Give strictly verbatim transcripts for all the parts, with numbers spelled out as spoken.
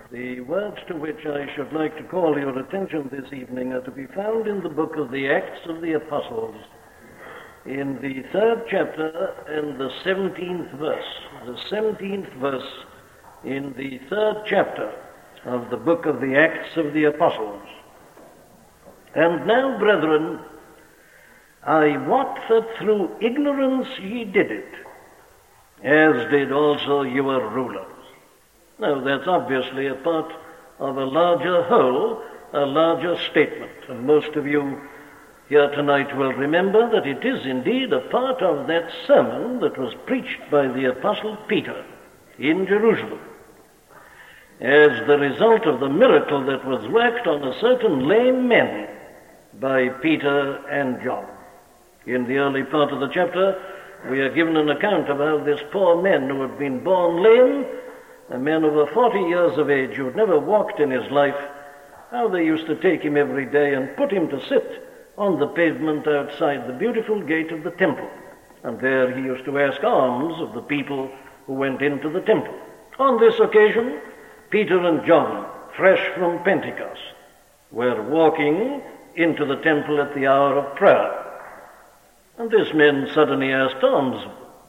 The words to which I should like to call your attention this evening are to be found in the book of the Acts of the Apostles, in the third chapter and the seventeenth verse. The seventeenth verse in the third chapter of the book of the Acts of the Apostles. And now, brethren, I wot that through ignorance ye did it, as did also your rulers. Now, that's obviously a part of a larger whole, a larger statement. And most of you here tonight will remember that it is indeed a part of that sermon that was preached by the Apostle Peter in Jerusalem, as the result of the miracle that was worked on a certain lame man by Peter and John. In the early part of the chapter, we are given an account of how this poor man who had been born lame, a man over forty years of age who had never walked in his life, how they used to take him every day and put him to sit on the pavement outside the beautiful gate of the temple. And there he used to ask alms of the people who went into the temple. On this occasion, Peter and John, fresh from Pentecost, were walking into the temple at the hour of prayer. And this man suddenly asked alms.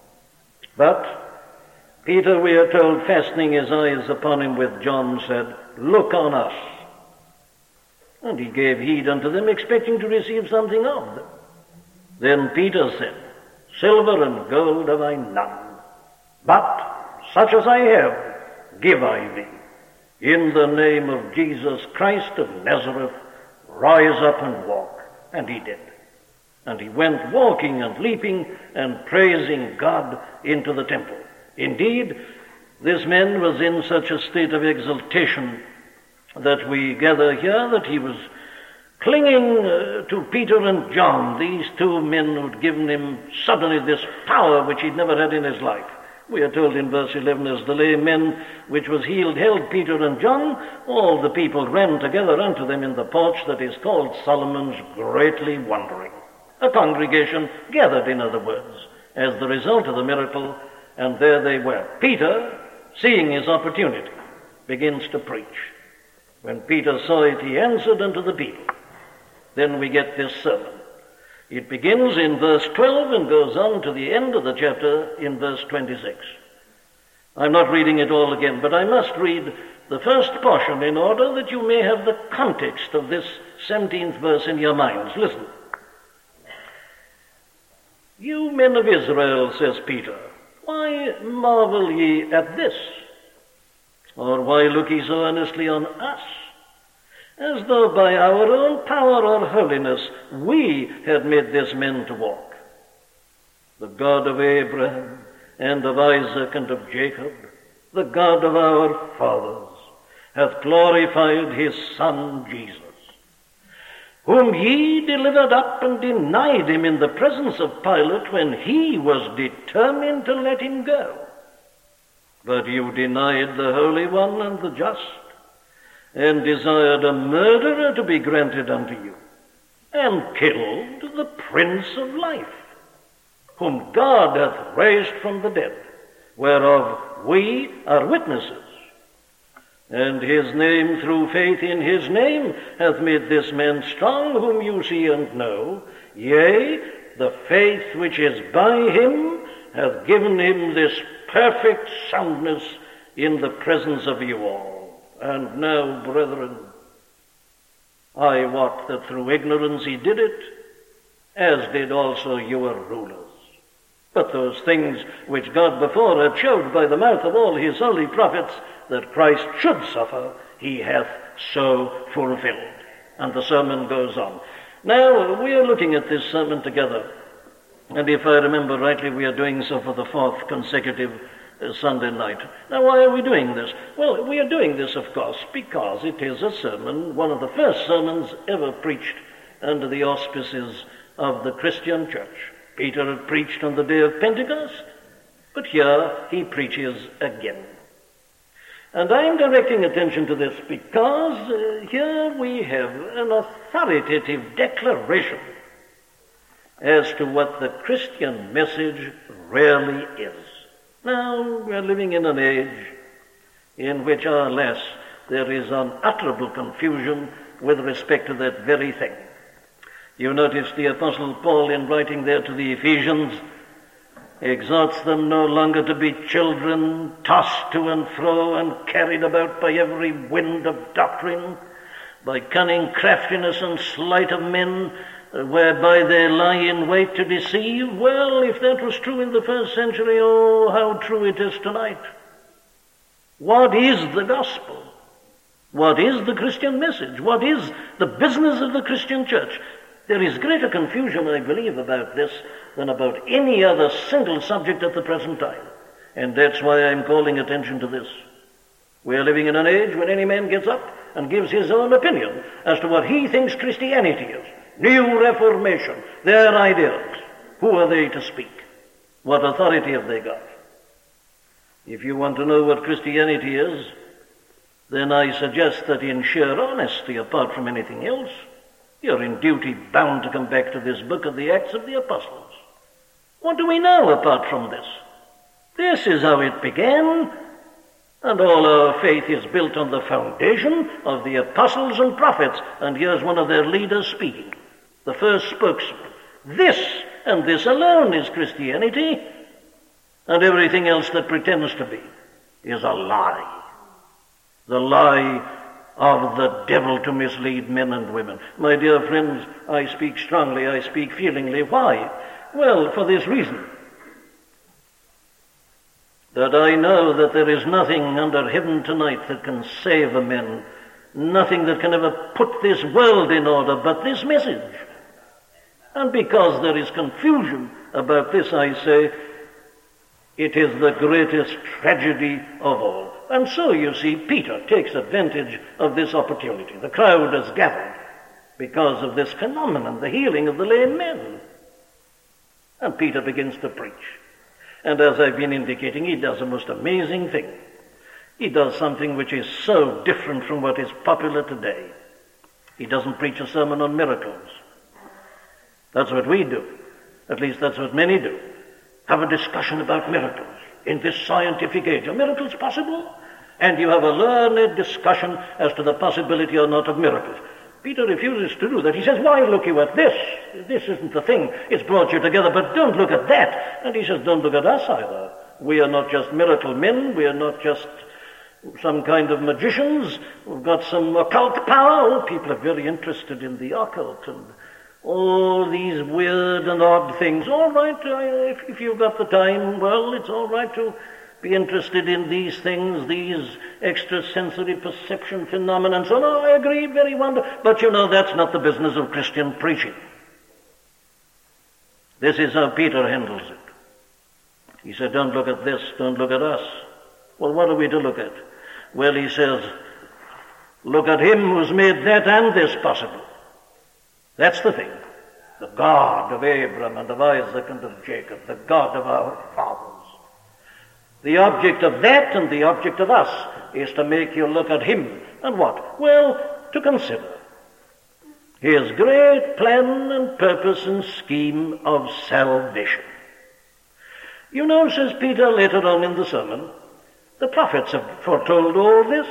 But Peter, we are told, fastening his eyes upon him with John, said, "Look on us." And he gave heed unto them, expecting to receive something of them. Then Peter said, "Silver and gold have I none, but such as I have give I thee. In the name of Jesus Christ of Nazareth, rise up and walk." And he did. And he went walking and leaping and praising God into the temple. Indeed, this man was in such a state of exaltation that we gather here that he was clinging uh, to Peter and John, these two men who had given him suddenly this power which he'd never had in his life. We are told in verse eleven, as the lame man which was healed held Peter and John, all the people ran together unto them in the porch that is called Solomon's, greatly wondering. A congregation gathered, in other words, as the result of the miracle. And there they were. Peter, seeing his opportunity, begins to preach. When Peter saw it, he answered unto the people. Then we get this sermon. It begins in verse twelve and goes on to the end of the chapter in verse twenty-six. I'm not reading it all again, but I must read the first portion in order that you may have the context of this seventeenth verse in your minds. Listen. "You men of Israel," says Peter, "why marvel ye at this? Or why look ye so earnestly on us, as though by our own power or holiness we had made this man to walk? The God of Abraham and of Isaac and of Jacob, the God of our fathers, hath glorified his Son Jesus, whom ye delivered up and denied him in the presence of Pilate when he was determined to let him go. But you denied the Holy One and the Just, and desired a murderer to be granted unto you, and killed the Prince of Life, whom God hath raised from the dead, whereof we are witnesses. And his name, through faith in his name, hath made this man strong, whom you see and know. Yea, the faith which is by him hath given him this perfect soundness in the presence of you all. And now, brethren, I wot that through ignorance he did it, as did also your rulers. But those things which God before had showed by the mouth of all his holy prophets, that Christ should suffer, he hath so fulfilled." And the sermon goes on. Now, we are looking at this sermon together. And if I remember rightly, we are doing so for the fourth consecutive uh, Sunday night. Now, why are we doing this? Well, we are doing this, of course, because it is a sermon, one of the first sermons ever preached under the auspices of the Christian church. Peter had preached on the day of Pentecost, but here he preaches again. And I'm directing attention to this because uh, here we have an authoritative declaration as to what the Christian message really is. Now, we're living in an age in which, alas, there is unutterable confusion with respect to that very thing. You notice the Apostle Paul, in writing there to the Ephesians, exhorts them no longer to be children tossed to and fro and carried about by every wind of doctrine, by cunning craftiness and sleight of men, whereby they lie in wait to deceive. Well, if that was true in the first century, oh, how true it is tonight. What is the gospel? What is the Christian message? What is the business of the Christian church? There is greater confusion, I believe, about this than about any other single subject at the present time. And that's why I'm calling attention to this. We are living in an age when any man gets up and gives his own opinion as to what he thinks Christianity is. New Reformation, their ideas. Who are they to speak? What authority have they got? If you want to know what Christianity is, then I suggest that in sheer honesty, apart from anything else, you're in duty bound to come back to this book of the Acts of the Apostles. What do we know apart from this? This is how it began, and all our faith is built on the foundation of the apostles and prophets. And here's one of their leaders speaking, the first spokesman. This, and this alone, is Christianity, and everything else that pretends to be is a lie. The lie of the devil to mislead men and women. My dear friends, I speak strongly, I speak feelingly. Why? Well, for this reason, that I know that there is nothing under heaven tonight that can save a man, nothing that can ever put this world in order but this message. And because there is confusion about this, I say, it is the greatest tragedy of all. And so, you see, Peter takes advantage of this opportunity. The crowd has gathered because of this phenomenon, the healing of the lame men. And Peter begins to preach. And as I've been indicating, he does a most amazing thing. He does something which is so different from what is popular today. He doesn't preach a sermon on miracles. That's what we do. At least that's what many do. Have a discussion about miracles. In this scientific age, are miracles possible? And you have a learned discussion as to the possibility or not of miracles. Peter refuses to do that. He says, why look you at this? This isn't the thing. It's brought you together, but don't look at that. And he says, don't look at us either. We are not just miracle men. We are not just some kind of magicians. We've got some occult power. Oh, people are very interested in the occult and all these weird and odd things. All right, uh, if, if you've got the time, well, it's all right to be interested in these things, these extrasensory perception phenomena and so on. Oh, I agree, very wonderful. But you know, that's not the business of Christian preaching. This is how Peter handles it. He said, don't look at this, don't look at us. Well, what are we to look at? Well, he says, look at him who's made that and this possible. That's the thing. The God of Abraham and of Isaac and of Jacob, the God of our fathers. The object of that and the object of us is to make you look at him. And what? Well, to consider his great plan and purpose and scheme of salvation. You know, says Peter later on in the sermon, the prophets have foretold all this.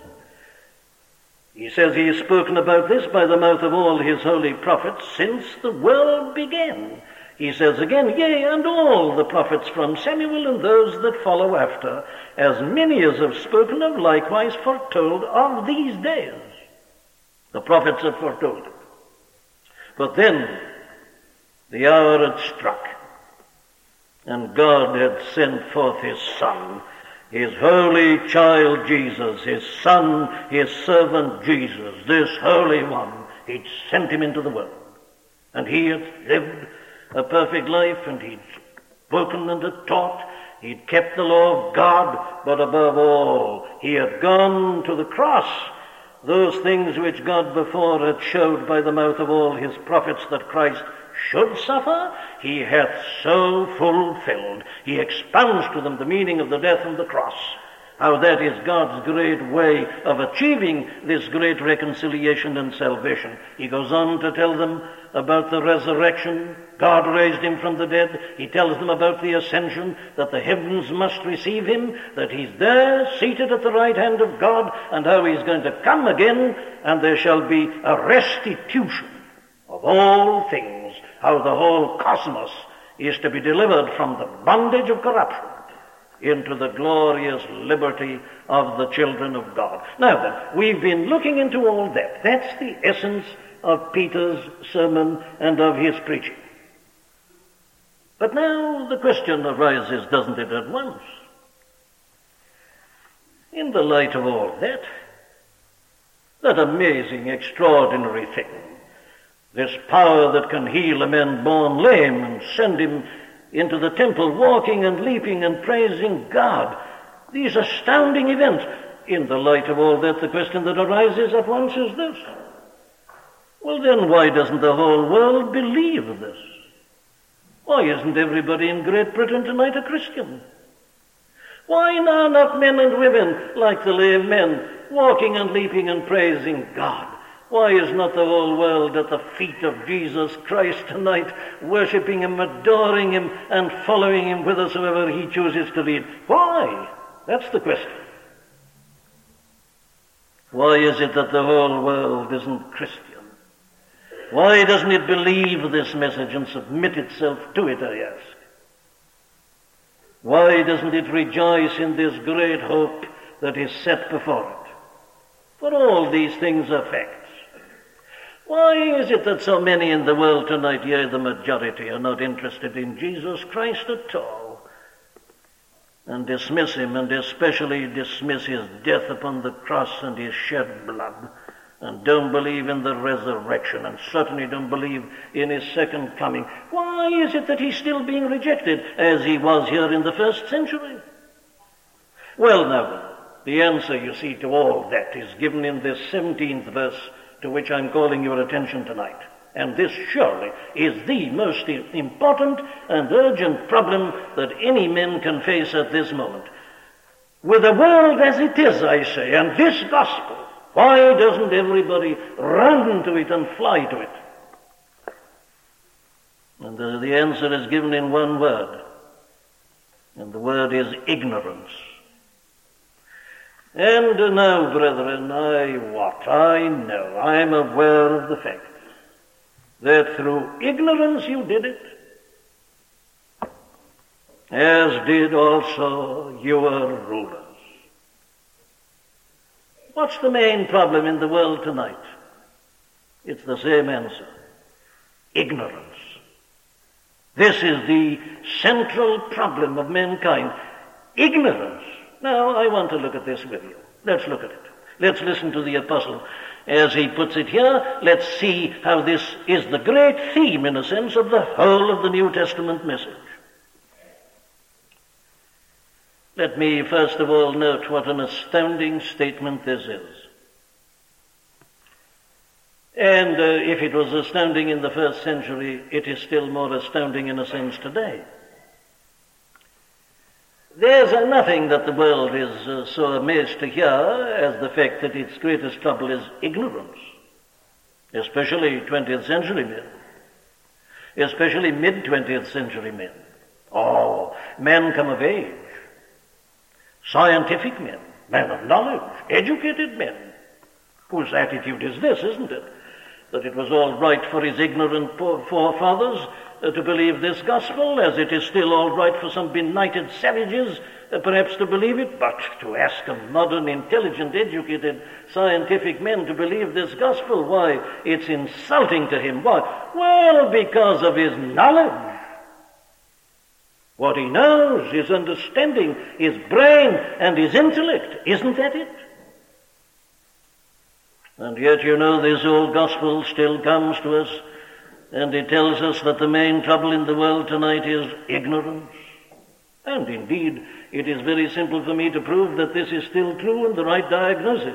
He says he has spoken about this by the mouth of all his holy prophets since the world began. He says again, yea, and all the prophets from Samuel and those that follow after, as many as have spoken of, likewise foretold of these days. The prophets have foretold it. But then the hour had struck, and God had sent forth his Son, his holy child Jesus, his Son, his servant Jesus, this Holy One. He'd sent him into the world. And he had lived a perfect life, and he'd spoken and had taught. He'd kept the law of God, but above all, he had gone to the cross. Those things which God before had showed by the mouth of all his prophets that Christ should suffer, he hath so fulfilled. He expounds to them the meaning of the death of the cross. how that is God's great way of achieving this great reconciliation and salvation. He goes on to tell them about the resurrection. God raised him from the dead. He tells them about the ascension, that the heavens must receive him, that he's there, seated at the right hand of God, and how he's going to come again, and there shall be a restitution of all things, how the whole cosmos is to be delivered from the bondage of corruption into the glorious liberty of the children of God. Now then, we've been looking into all that. That's the essence of Peter's sermon and of his preaching. But now the question arises, doesn't it, at once? In the light of all that, that amazing, extraordinary thing, this power that can heal a man born lame and send him into the temple walking and leaping and praising God, these astounding events, in the light of all that, the question that arises at once is this: well then, why doesn't the whole world believe this? Why isn't everybody in Great Britain tonight a Christian? Why are not men and women like the lame men walking and leaping and praising God? Why is not the whole world at the feet of Jesus Christ tonight, worshipping him, adoring him, and following him whithersoever he chooses to lead? Why? That's the question. Why is it that the whole world isn't Christian? Why doesn't it believe this message and submit itself to it, I ask? Why doesn't it rejoice in this great hope that is set before it? For all these things are facts. Why is it that so many in the world tonight, yea, the majority, are not interested in Jesus Christ at all, and dismiss him, and especially dismiss his death upon the cross and his shed blood, and don't believe in the resurrection, and certainly don't believe in his second coming? Why is it that he's still being rejected, as he was here in the first century? Well, now, the answer, you see, to all that is given in this seventeenth verse, to which I'm calling your attention tonight. And this surely is the most important and urgent problem that any man can face at this moment. With the world as it is, I say, and this gospel, why doesn't everybody run to it and fly to it? And the, the answer is given in one word, and the word is ignorance. And now, brethren, I what? I know, I am aware of the fact that through ignorance you did it, as did also your rulers. What's the main problem in the world tonight? It's the same answer: ignorance. This is the central problem of mankind: ignorance. Now, I want to look at this with you. Let's look at it. Let's listen to the apostle as he puts it here. Let's see how this is the great theme, in a sense, of the whole of the New Testament message. Let me first of all note what an astounding statement this is. And uh, if it was astounding in the first century, it is still more astounding in a sense today. There's uh, nothing that the world is uh, so amazed to hear as the fact that its greatest trouble is ignorance, especially twentieth century men, especially mid-twentieth century men. Oh, men come of age, scientific men, men of knowledge, educated men, whose attitude is this, isn't it? That it was all right for his ignorant forefathers uh, to believe this gospel, as it is still all right for some benighted savages uh, perhaps to believe it, but to ask a modern, intelligent, educated, scientific man to believe this gospel, why, it's insulting to him. Why? Well, because of his knowledge. What he knows, his understanding, his brain, and his intellect. Isn't that it? And yet, you know, this old gospel still comes to us, and it tells us that the main trouble in the world tonight is ignorance. And indeed, it is very simple for me to prove that this is still true and the right diagnosis.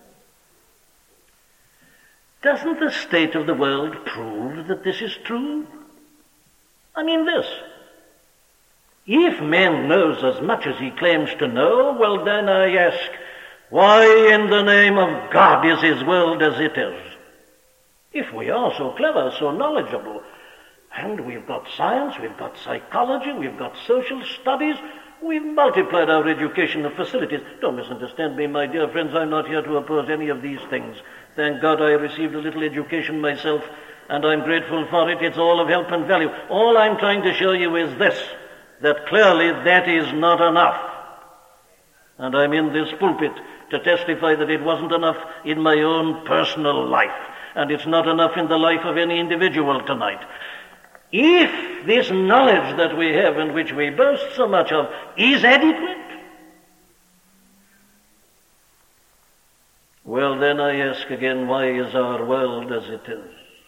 Doesn't the state of the world prove that this is true? I mean this. If man knows as much as he claims to know, well then I ask, why in the name of God is his world as it is? If we are so clever, so knowledgeable, and we've got science, we've got psychology, we've got social studies, we've multiplied our educational facilities. Don't misunderstand me, my dear friends, I'm not here to oppose any of these things. Thank God I received a little education myself, and I'm grateful for it. It's all of help and value. All I'm trying to show you is this, that clearly that is not enough. And I'm in this pulpit to testify that it wasn't enough in my own personal life, and it's not enough in the life of any individual tonight. If this knowledge that we have and which we boast so much of is adequate, well then I ask again, why is our world as it is?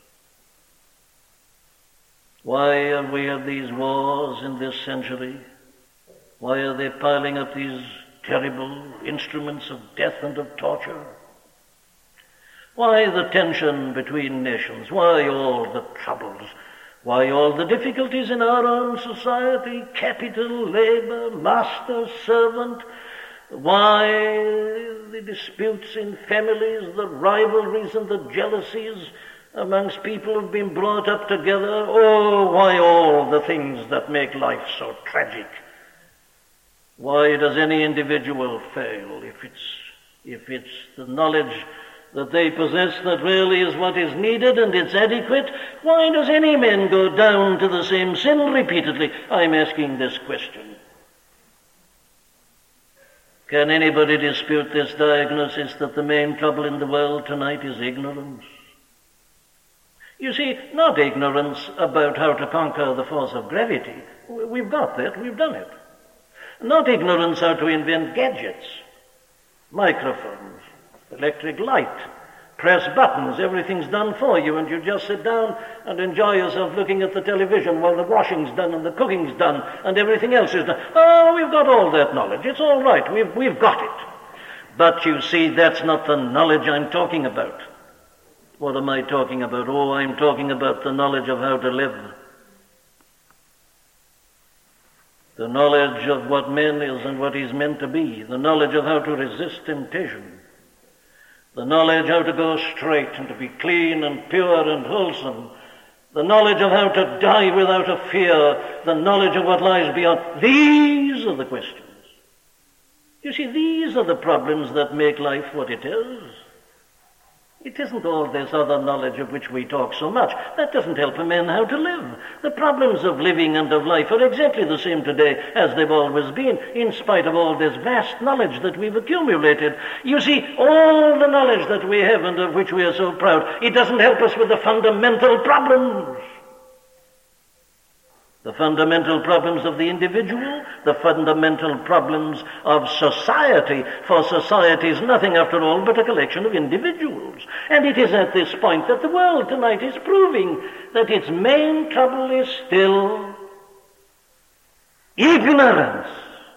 Why have we had these wars in this century? Why are they piling up these terrible instruments of death and of torture? Why the tension between nations? Why all the troubles? Why all the difficulties in our own society? Capital, labor, master, servant. Why the disputes in families, the rivalries and the jealousies amongst people who've been brought up together? Oh, why all the things that make life so tragic? Why does any individual fail if it's, if it's the knowledge that they possess that really is what is needed and it's adequate? Why does any man go down to the same sin repeatedly? I'm asking this question. Can anybody dispute this diagnosis that the main trouble in the world tonight is ignorance? You see, not ignorance about how to conquer the force of gravity. We've got that, we've done it. Not ignorance how to invent gadgets, microphones, electric light, press buttons, everything's done for you, and you just sit down and enjoy yourself looking at the television while the washing's done and the cooking's done and everything else is done. Oh, we've got all that knowledge. It's all right. We've, we've got it. But you see, that's not the knowledge I'm talking about. What am I talking about? Oh, I'm talking about the knowledge of how to live. The knowledge of what man is and what he's meant to be. The knowledge of how to resist temptation. The knowledge how to go straight and to be clean and pure and wholesome. The knowledge of how to die without a fear. The knowledge of what lies beyond. These are the questions. You see, these are the problems that make life what it is. It isn't all this other knowledge of which we talk so much. That doesn't help a man how to live. The problems of living and of life are exactly the same today as they've always been, in spite of all this vast knowledge that we've accumulated. You see, all the knowledge that we have and of which we are so proud, it doesn't help us with the fundamental problems. The fundamental problems of the individual, the fundamental problems of society. For society is nothing, after all, but a collection of individuals. And it is at this point that the world tonight is proving that its main trouble is still ignorance.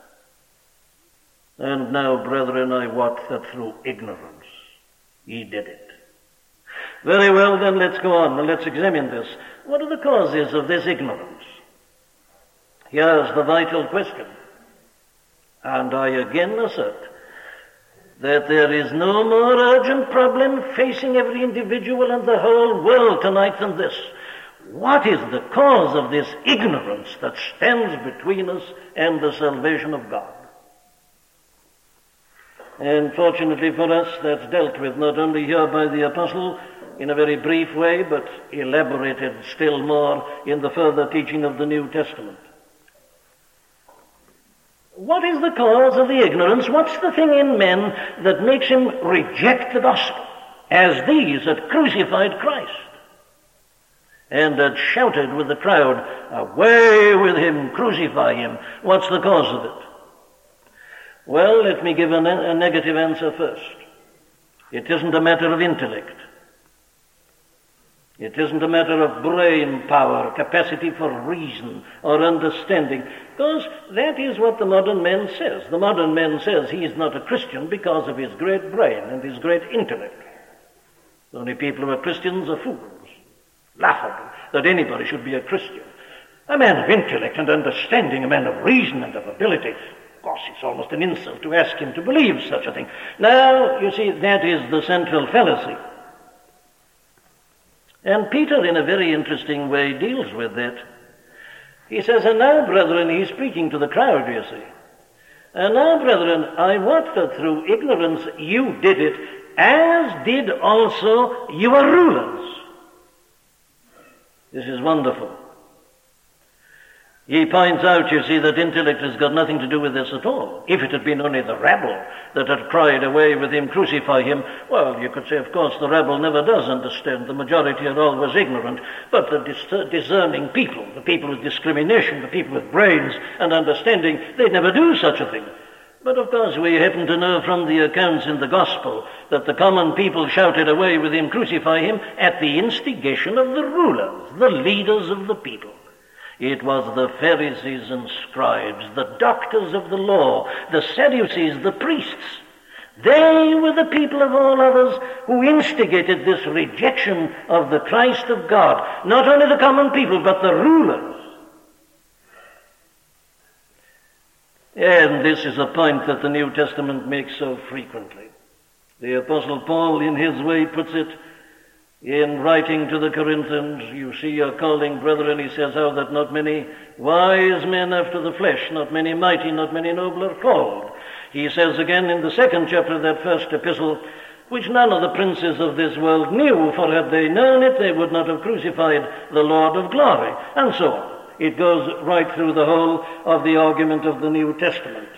And now, brethren, I wot that through ignorance ye did it. Very well, then let's go on and let's examine this. What are the causes of this ignorance? Here's the vital question, and I again assert that there is no more urgent problem facing every individual and the whole world tonight than this. What is the cause of this ignorance that stands between us and the salvation of God? And fortunately for us, that's dealt with not only here by the apostle in a very brief way, but elaborated still more in the further teaching of the New Testament. What is the cause of the ignorance? What's the thing in men that makes him reject the gospel, as these had crucified Christ and had shouted with the crowd, "Away with him, crucify him"? What's the cause of it? Well, let me give a, ne- a negative answer first. It isn't a matter of intellect. It isn't a matter of brain power, capacity for reason or understanding, because that is what the modern man says. The modern man says he is not a Christian because of his great brain and his great intellect. The only people who are Christians are fools. Laughable that anybody should be a Christian. A man of intellect and understanding, a man of reason and of ability. Of course, it's almost an insult to ask him to believe such a thing. Now, you see, that is the central fallacy. And Peter, in a very interesting way, deals with that. He says, and now, brethren, he's speaking to the crowd, you see. And now, brethren, I wot that through ignorance you did it, as did also your rulers. This is wonderful. He points out, you see, that intellect has got nothing to do with this at all. If it had been only the rabble that had cried away with him, crucify him, well, you could say, of course, the rabble never does understand. The majority are always ignorant. But the dis- discerning people, the people with discrimination, the people with brains and understanding, they never do such a thing. But of course, we happen to know from the accounts in the Gospel that the common people shouted away with him, crucify him, at the instigation of the rulers, the leaders of the people. It was the Pharisees and scribes, the doctors of the law, the Sadducees, the priests. They were the people of all others who instigated this rejection of the Christ of God. Not only the common people, but the rulers. And this is a point that the New Testament makes so frequently. The Apostle Paul, in his way, puts it in writing to the Corinthians. You see your calling, brethren, he says, how that not many wise men after the flesh, not many mighty, not many noble are called. He says again in the second chapter of that first epistle, which none of the princes of this world knew, for had they known it, they would not have crucified the Lord of glory, and so on. It goes right through the whole of the argument of the New Testament.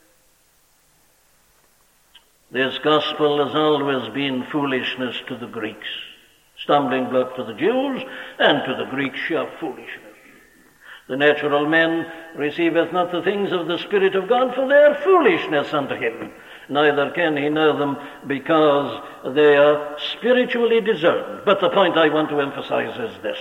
This gospel has always been foolishness to the Greeks, stumbling block to the Jews, and to the Greeks sheer foolishness. The natural man receiveth not the things of the Spirit of God, for they are foolishness unto him. Neither can he know them, because they are spiritually discerned. But the point I want to emphasize is this: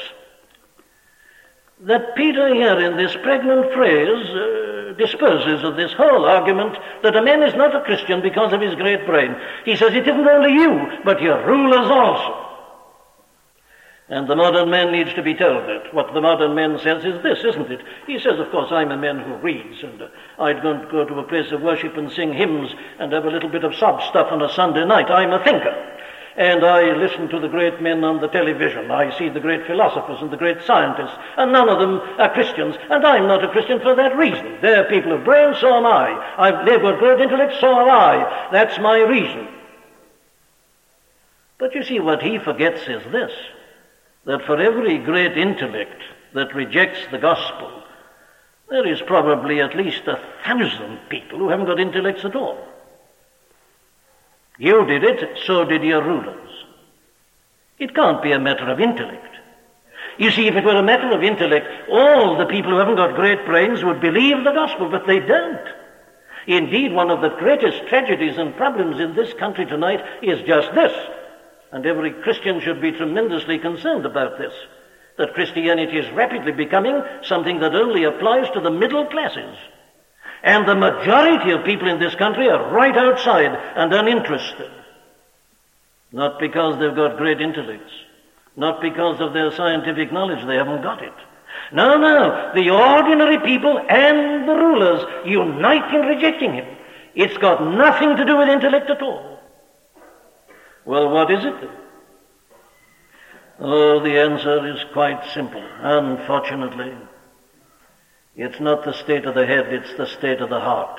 that Peter here in this pregnant phrase uh, disposes of this whole argument that a man is not a Christian because of his great brain. He says it isn't only you, but your rulers also. And the modern man needs to be told that. What the modern man says is this, isn't it? He says, of course, I'm a man who reads, and uh, I'd go, go to a place of worship and sing hymns and have a little bit of sob stuff on a Sunday night. I'm a thinker. And I listen to the great men on the television. I see the great philosophers and the great scientists, and none of them are Christians, and I'm not a Christian for that reason. They're people of brains, so am I. I've, they've got great intellect, so have I. That's my reason. But you see, what he forgets is this, that for every great intellect that rejects the gospel, there is probably at least a thousand people who haven't got intellects at all. You did it, so did your rulers. It can't be a matter of intellect. You see, if it were a matter of intellect, all the people who haven't got great brains would believe the gospel, but they don't. Indeed, one of the greatest tragedies and problems in this country tonight is just this, and every Christian should be tremendously concerned about this, that Christianity is rapidly becoming something that only applies to the middle classes. And the majority of people in this country are right outside and uninterested. Not because they've got great intellects, not because of their scientific knowledge, they haven't got it. No, no, the ordinary people and the rulers unite in rejecting him. It's got nothing to do with intellect at all. Well, what is it? Oh, the answer is quite simple. Unfortunately, it's not the state of the head, it's the state of the heart.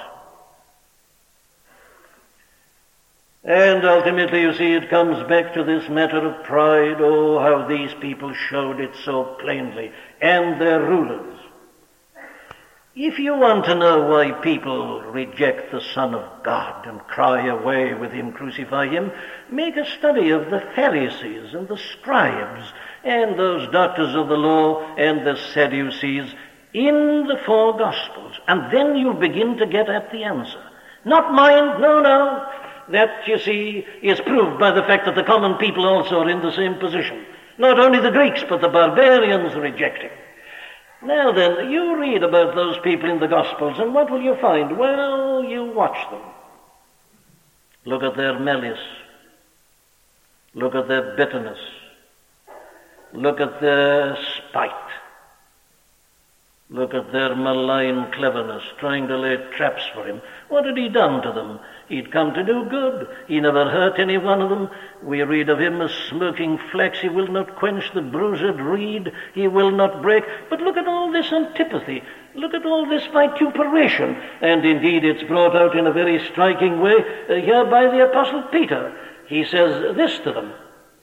And ultimately, you see, it comes back to this matter of pride. Oh, how these people showed it so plainly, and their rulers. If you want to know why people reject the Son of God and cry away with him, crucify him, make a study of the Pharisees and the scribes and those doctors of the law and the Sadducees in the four Gospels, and then you'll begin to get at the answer. Not mine, no, no. That, you see, is proved by the fact that the common people also are in the same position. Not only the Greeks, but the barbarians reject him. Now then, you read about those people in the Gospels, and what will you find? Well, you watch them. Look at their malice. Look at their bitterness. Look at their spite. Look at their malign cleverness, trying to lay traps for him. What had he done to them? He'd come to do good. He never hurt any one of them. We read of him as smoking flax. He will not quench the bruised reed. He will not break. But look at all this antipathy. Look at all this vituperation. And indeed it's brought out in a very striking way uh, here by the Apostle Peter. He says this to them.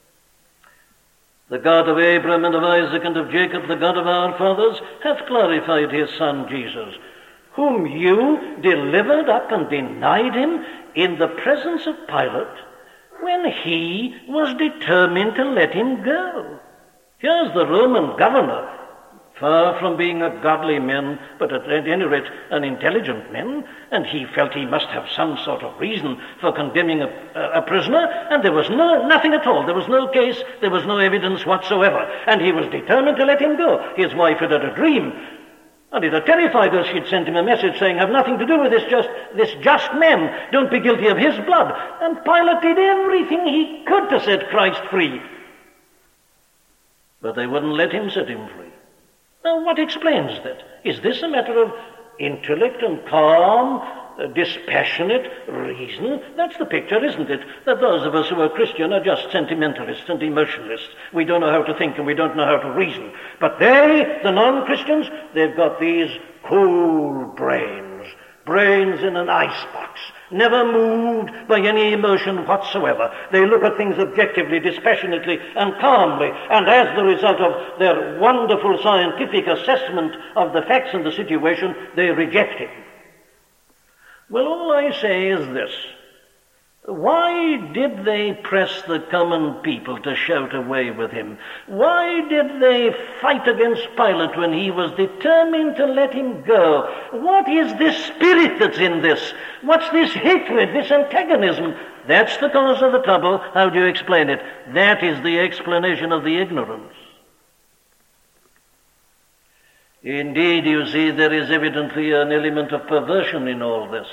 The God of Abraham and of Isaac and of Jacob, the God of our fathers, hath glorified his Son Jesus, whom you delivered up and denied him in the presence of Pilate, when he was determined to let him go. Here's the Roman governor, far from being a godly man, but at any rate an intelligent man, and he felt he must have some sort of reason for condemning a, a, a prisoner, and there was no nothing at all. There was no case, there was no evidence whatsoever, and he was determined to let him go. His wife had had a dream, and it had terrified her. She'd sent him a message saying, have nothing to do with this just, this just man. Don't be guilty of his blood. And Pilate did everything he could to set Christ free. But they wouldn't let him set him free. Now, what explains that? Is this a matter of intellect and calm, uh, dispassionate reason? That's the picture, isn't it? That those of us who are Christian are just sentimentalists and emotionalists. We don't know how to think and we don't know how to reason. But they, the non-Christians, they've got these cool brains, brains in an icebox, never moved by any emotion whatsoever. They look at things objectively, dispassionately, and calmly, and as the result of their wonderful scientific assessment of the facts and the situation, they reject it. Well, all I say is this. Why did they press the common people to shout away with him? Why did they fight against Pilate when he was determined to let him go? What is this spirit that's in this? What's this hatred, this antagonism? That's the cause of the trouble. How do you explain it? That is the explanation of the ignorance. Indeed, you see, there is evidently an element of perversion in all this.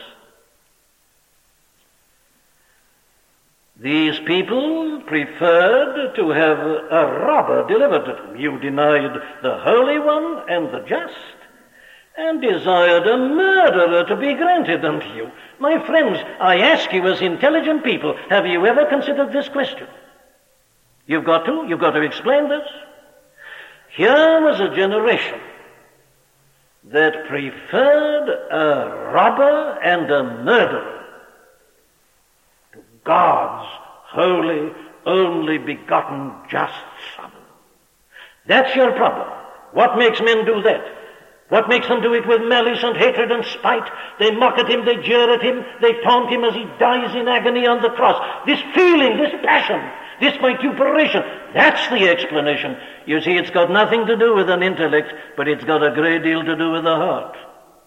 These people preferred to have a robber delivered to them. You denied the Holy One and the Just, and desired a murderer to be granted unto you. My friends, I ask you as intelligent people, have you ever considered this question? You've got to. You've got to explain this. Here was a generation that preferred a robber and a murderer to God's holy, only begotten, just Son. That's your problem. What makes men do that? What makes them do it with malice and hatred and spite? They mock at him, they jeer at him, they taunt him as he dies in agony on the cross. This feeling, this passion, this vituperation, that's the explanation. You see, it's got nothing to do with an intellect, but it's got a great deal to do with the heart.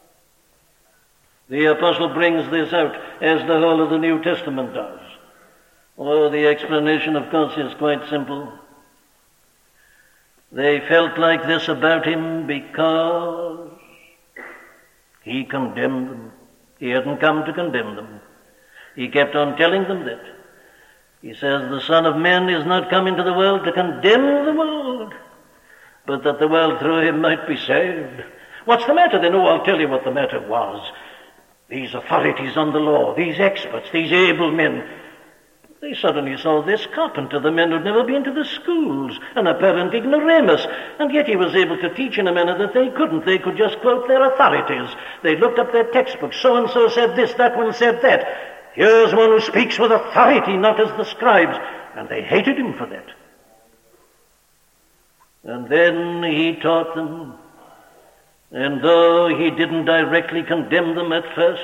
The apostle brings this out, as the whole of the New Testament does. Oh, the explanation, of course, is quite simple. They felt like this about him because he condemned them. He hadn't come to condemn them. He kept on telling them that. He says, the Son of Man is not come into the world to condemn the world, but that the world through him might be saved. What's the matter then? Oh, I'll tell you what the matter was. These authorities on the law, these experts, these able men, they suddenly saw this carpenter, the man who'd never been to the schools, an apparent ignoramus, and yet he was able to teach in a manner that they couldn't. They could just quote their authorities. They looked up their textbooks. So-and-so said this, that one said that. Here's one who speaks with authority, not as the scribes. And they hated him for that. And then he taught them. And though he didn't directly condemn them at first,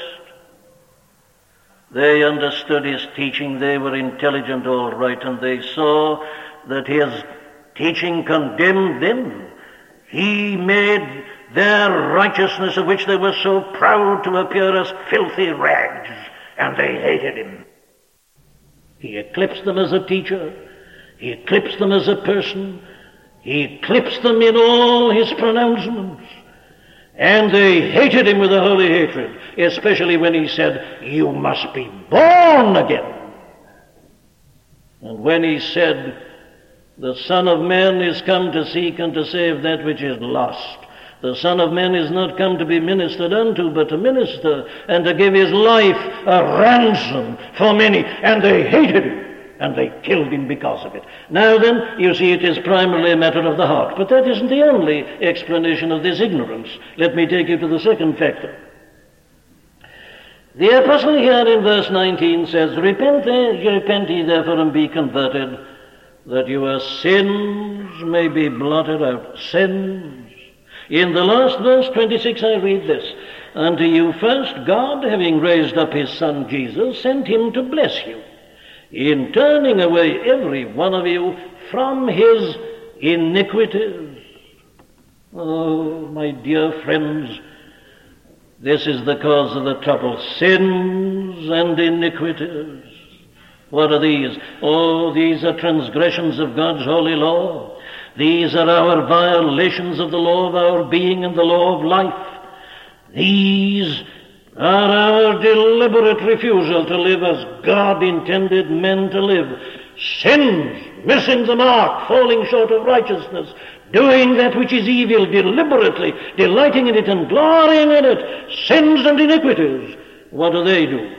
they understood his teaching. They were intelligent all right, and they saw that his teaching condemned them. He made their righteousness, of which they were so proud, to appear as filthy rags, and they hated him. He eclipsed them as a teacher. He eclipsed them as a person. He eclipsed them in all his pronouncements. And they hated him with a holy hatred, especially when he said, you must be born again. And when he said, the Son of Man is come to seek and to save that which is lost. The Son of Man is not come to be ministered unto, but to minister, and to give his life a ransom for many. And they hated him, and they killed him because of it. Now then, you see, it is primarily a matter of the heart. But that isn't the only explanation of this ignorance. Let me take you to the second factor. The apostle here in verse nineteen says, Repent, repent ye therefore and be converted, that your sins may be blotted out. Sins. In the last verse, twenty-six, I read this. Unto you first God, having raised up his Son Jesus, sent him to bless you, in turning away every one of you from his iniquities. Oh, my dear friends, this is the cause of the trouble. Sins and iniquities. What are these? Oh, these are transgressions of God's holy law. These are our violations of the law of our being and the law of life. These are our deliberate refusal to live as God intended men to live. Sins, missing the mark, falling short of righteousness, doing that which is evil deliberately, delighting in it and glorying in it. Sins and iniquities. What do they do?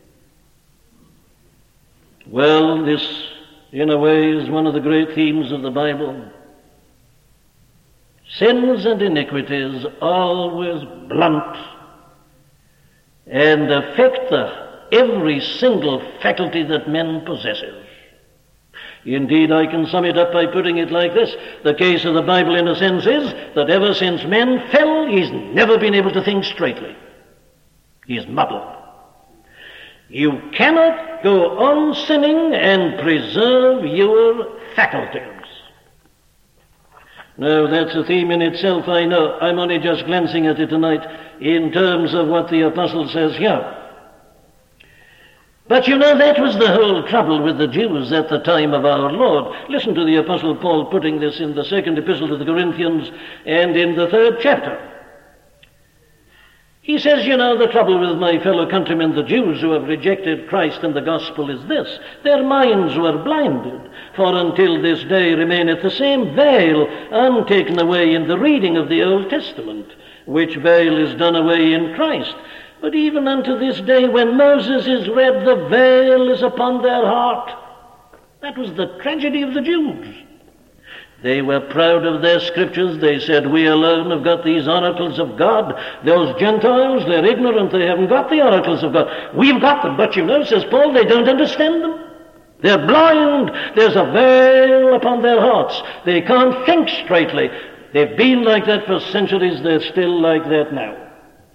Well, this, in a way, is one of the great themes of the Bible. Sins and iniquities always blunt and affect the, every single faculty that man possesses. Indeed, I can sum it up by putting it like this. The case of the Bible, in a sense, is that ever since man fell, he's never been able to think straightly. He's muddled. You cannot go on sinning and preserve your faculties. No, that's a theme in itself, I know. I'm only just glancing at it tonight in terms of what the apostle says here. But you know, that was the whole trouble with the Jews at the time of our Lord. Listen to the apostle Paul putting this in the second epistle to the Corinthians and in the third chapter. He says, you know, the trouble with my fellow countrymen, the Jews who have rejected Christ and the gospel, is this. Their minds were blinded, for until this day remaineth the same veil untaken away in the reading of the Old Testament, which veil is done away in Christ. But even unto this day, when Moses is read, the veil is upon their heart. That was the tragedy of the Jews. They were proud of their scriptures. They said, we alone have got these oracles of God. Those Gentiles, they're ignorant. They haven't got the oracles of God. We've got them. But you know, says Paul, they don't understand them. They're blind. There's a veil upon their hearts. They can't think straightly. They've been like that for centuries. They're still like that now.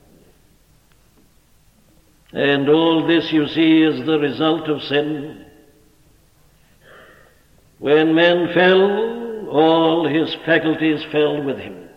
And all this, you see, is the result of sin. When man fell, all his faculties fell with him.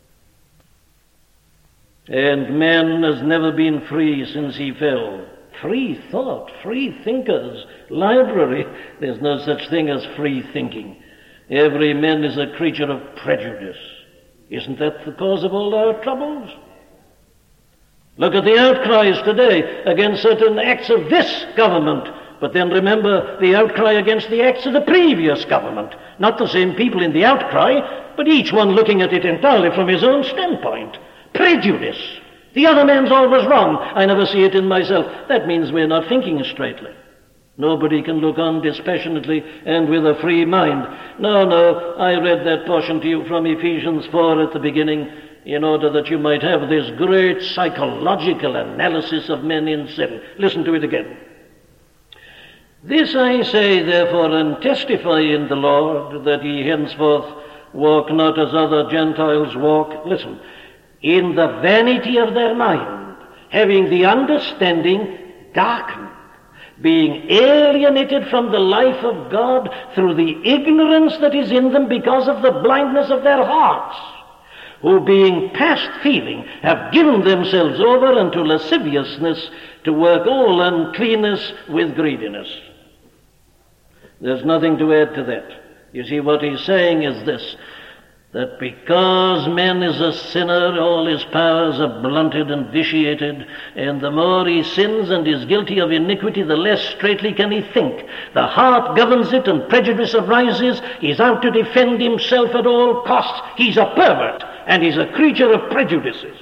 And man has never been free since he fell. Free thought, free thinkers, library. There's no such thing as free thinking. Every man is a creature of prejudice. Isn't that the cause of all our troubles? Look at the outcries today against certain acts of this government. But then remember the outcry against the acts of the previous government. Not the same people in the outcry, but each one looking at it entirely from his own standpoint. Prejudice. The other man's always wrong. I never see it in myself. That means we're not thinking straightly. Nobody can look on dispassionately and with a free mind. No, no, I read that portion to you from Ephesians four at the beginning in order that you might have this great psychological analysis of men in sin. Listen to it again. This I say, therefore, and testify in the Lord, that ye henceforth walk not as other Gentiles walk. Listen, in the vanity of their mind, having the understanding darkened, being alienated from the life of God through the ignorance that is in them because of the blindness of their hearts, who being past feeling have given themselves over unto lasciviousness to work all uncleanness with greediness. There's nothing to add to that. You see, what he's saying is this. that because man is a sinner, all his powers are blunted and vitiated, and the more he sins and is guilty of iniquity, the less straightly can he think. The heart governs it, and prejudice arises. He's out to defend himself at all costs. He's a pervert, and he's a creature of prejudices.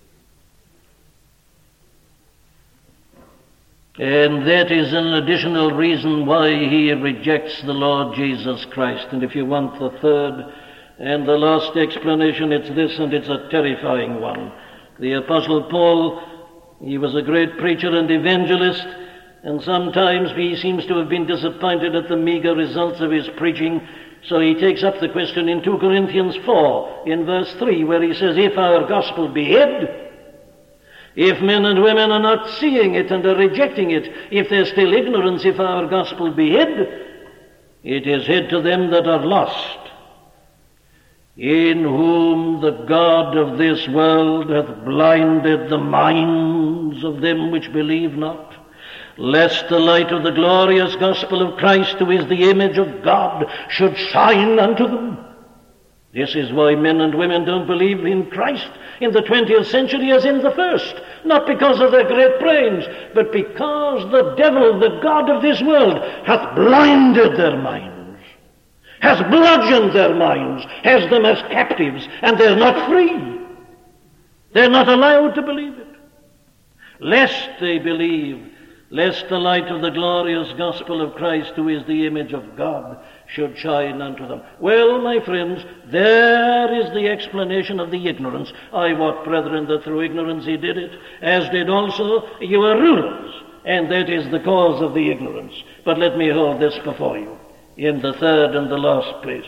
And that is an additional reason why he rejects the Lord Jesus Christ. And if you want the third and the last explanation, it's this, and it's a terrifying one. The Apostle Paul, he was a great preacher and evangelist, and sometimes he seems to have been disappointed at the meager results of his preaching. So he takes up the question in two Corinthians four, in verse three, where he says, if our gospel be hid, if men and women are not seeing it and are rejecting it, if there's still ignorance, if our gospel be hid, it is hid to them that are lost, in whom the God of this world hath blinded the minds of them which believe not, lest the light of the glorious gospel of Christ, who is the image of God, should shine unto them. This is why men and women don't believe in Christ in the twentieth century as in the first. Not because of their great brains, but because the devil, the God of this world, hath blinded their minds, has bludgeoned their minds, has them as captives, and they're not free. They're not allowed to believe it. Lest they believe, lest the light of the glorious gospel of Christ, who is the image of God, should shine unto them. Well, my friends, there is the explanation of the ignorance. I wot, brethren, that through ignorance he did it, as did also your rulers, and that is the cause of the ignorance. But let me hold this before you, in the third and the last place.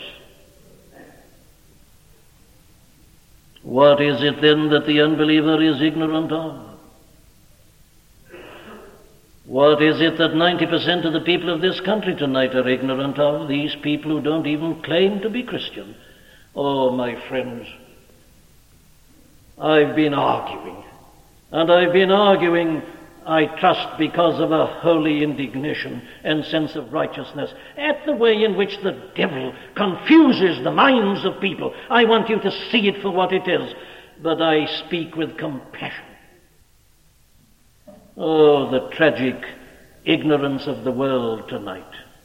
What is it then that the unbeliever is ignorant of? What is it that ninety percent of the people of this country tonight are ignorant of? These people who don't even claim to be Christian. Oh, my friends, I've been arguing, and I've been arguing, I trust, because of a holy indignation and sense of righteousness at the way in which the devil confuses the minds of people. I want you to see it for what it is, but I speak with compassion. Oh, the tragic ignorance of the world tonight.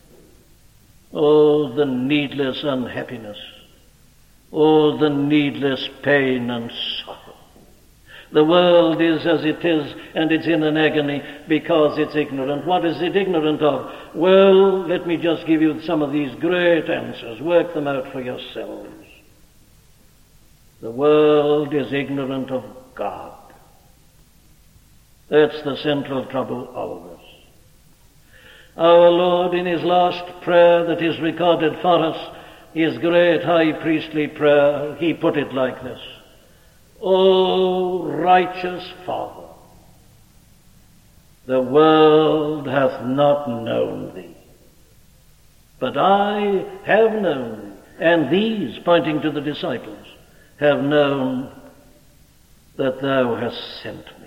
Oh, the needless unhappiness. Oh, the needless pain and sorrow. The world is as it is, and it's in an agony because it's ignorant. What is it ignorant of? Well, let me just give you some of these great answers. Work them out for yourselves. The world is ignorant of God. That's the central trouble always. Our Lord, in his last prayer that is recorded for us, his great high priestly prayer, he put it like this: O righteous Father, the world hath not known thee, but I have known thee, and these, pointing to the disciples, have known that thou hast sent me.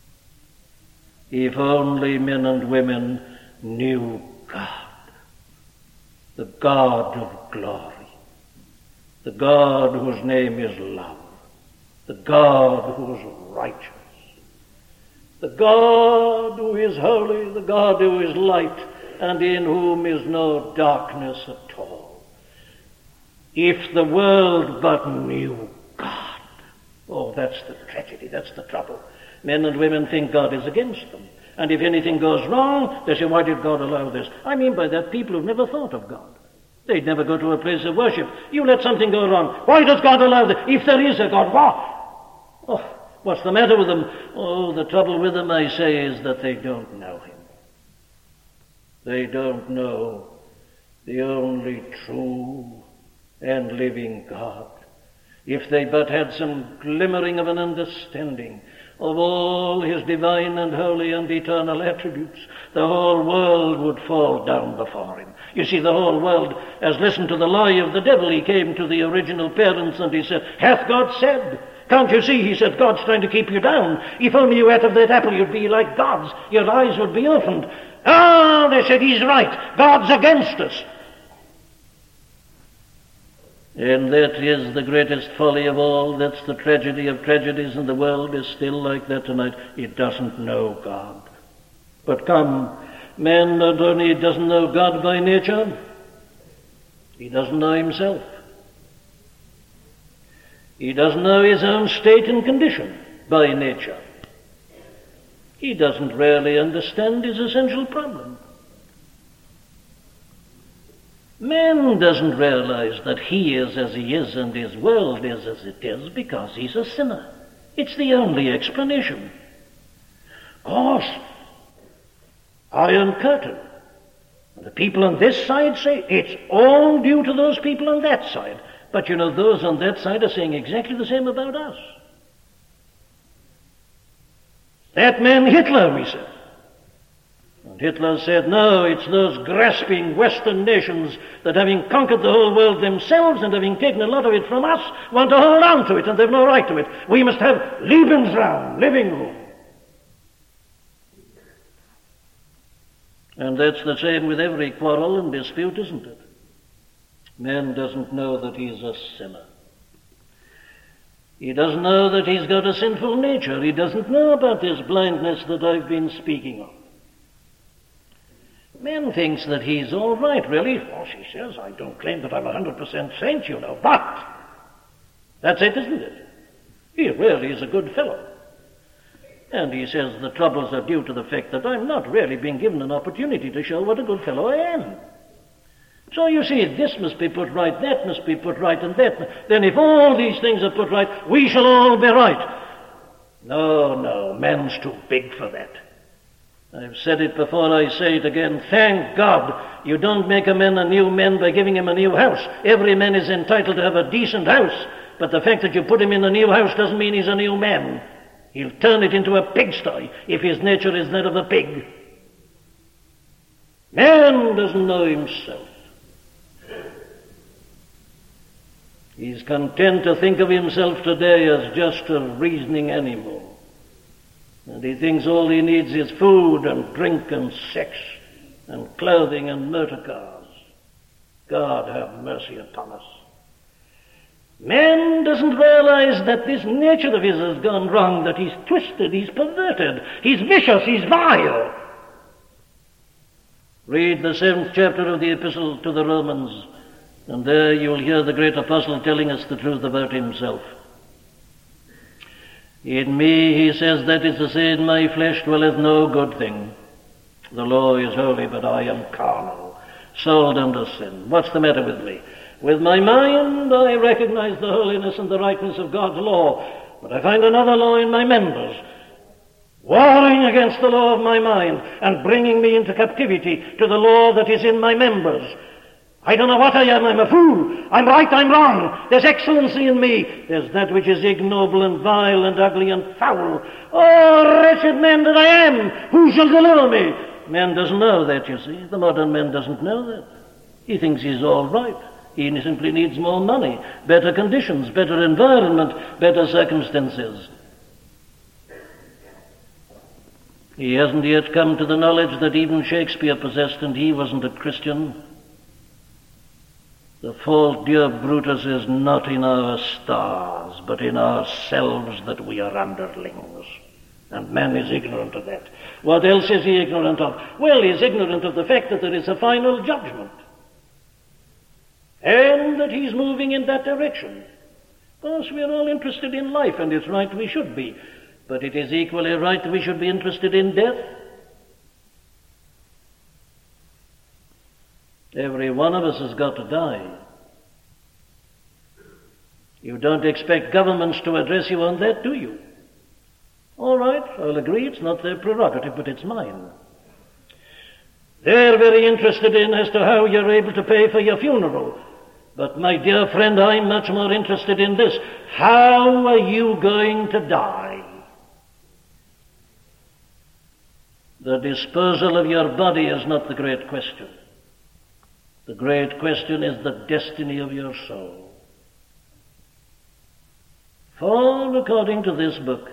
If only men and women knew God, the God of glory, the God whose name is love, the God who is righteous, the God who is holy, the God who is light, and in whom is no darkness at all. If the world but knew God. Oh, that's the tragedy, that's the trouble. Men and women think God is against them. And if anything goes wrong, they say, why did God allow this? I mean by that, people who've never thought of God. They'd never go to a place of worship. You let something go wrong. Why does God allow this? If there is a God, what? Oh, what's the matter with them? Oh, the trouble with them, I say, is that they don't know him. They don't know the only true and living God. If they but had some glimmering of an understanding of all his divine and holy and eternal attributes, the whole world would fall down before him. You see, the whole world has listened to the lie of the devil. He came to the original parents and he said, hath God said? Can't you see? He said, God's trying to keep you down. If only you ate of that apple, you'd be like gods. Your eyes would be opened. Ah, they said, he's right. God's against us. And that is the greatest folly of all. That's the tragedy of tragedies, and the world is still like that tonight. It doesn't know God. But come, man not only doesn't know God by nature, he doesn't know himself. He doesn't know his own state and condition by nature. He doesn't really understand his essential problem. Man doesn't realize that he is as he is and his world is as it is because he's a sinner. It's the only explanation. Of course, Iron Curtain. The people on this side say it's all due to those people on that side. But you know, those on that side are saying exactly the same about us. That man Hitler, we said. And Hitler said, no, it's those grasping Western nations that, having conquered the whole world themselves and having taken a lot of it from us, want to hold on to it, and they've no right to it. We must have Lebensraum, living room. And that's the same with every quarrel and dispute, isn't it? Man doesn't know that he's a sinner. He doesn't know that he's got a sinful nature. He doesn't know about this blindness that I've been speaking of. Man thinks that he's all right, really. Of course, he says, I don't claim that I'm a hundred percent saint, you know, but that's it, isn't it? He really is a good fellow. And he says the troubles are due to the fact that I'm not really being given an opportunity to show what a good fellow I am. So you see, this must be put right, that must be put right, and that. Then if all these things are put right, we shall all be right. No, no, man's too big for that. I've said it before, I say it again. Thank God you don't make a man a new man by giving him a new house. Every man is entitled to have a decent house, but the fact that you put him in a new house doesn't mean he's a new man. He'll turn it into a pigsty if his nature is that of a pig. Man doesn't know himself. He's content to think of himself today as just a reasoning animal. And he thinks all he needs is food and drink and sex and clothing and motor cars. God have mercy upon us. Man doesn't realize that this nature of his has gone wrong, that he's twisted, he's perverted, he's vicious, he's vile. Read the seventh chapter of the Epistle to the Romans, and there you will hear the great apostle telling us the truth about himself. In me, he says, that is to say, in my flesh dwelleth no good thing. The law is holy, but I am carnal, sold under sin. What's the matter with me? With my mind, I recognize the holiness and the rightness of God's law, but I find another law in my members, warring against the law of my mind and bringing me into captivity to the law that is in my members. I don't know what I am. I'm a fool. I'm right, I'm wrong. There's excellency in me. There's that which is ignoble and vile and ugly and foul. Oh, wretched man that I am, who shall deliver me? Man doesn't know that, you see. The modern man doesn't know that. He thinks he's all right. He simply needs more money, better conditions, better environment, better circumstances. He hasn't yet come to the knowledge that even Shakespeare possessed, and he wasn't a Christian. The fault, dear Brutus, is not in our stars, but in ourselves that we are underlings. And man is ignorant of that. What else is he ignorant of? Well, he's ignorant of the fact that there is a final judgment. And that he's moving in that direction. Of course, we are all interested in life, and it's right we should be. But it is equally right that we should be interested in death. Every one of us has got to die. You don't expect governments to address you on that, do you? All right, I'll agree, it's not their prerogative, but it's mine. They're very interested in as to how you're able to pay for your funeral. But, my dear friend, I'm much more interested in this. How are you going to die? The disposal of your body is not the great question. The great question is the destiny of your soul. For, according to this book,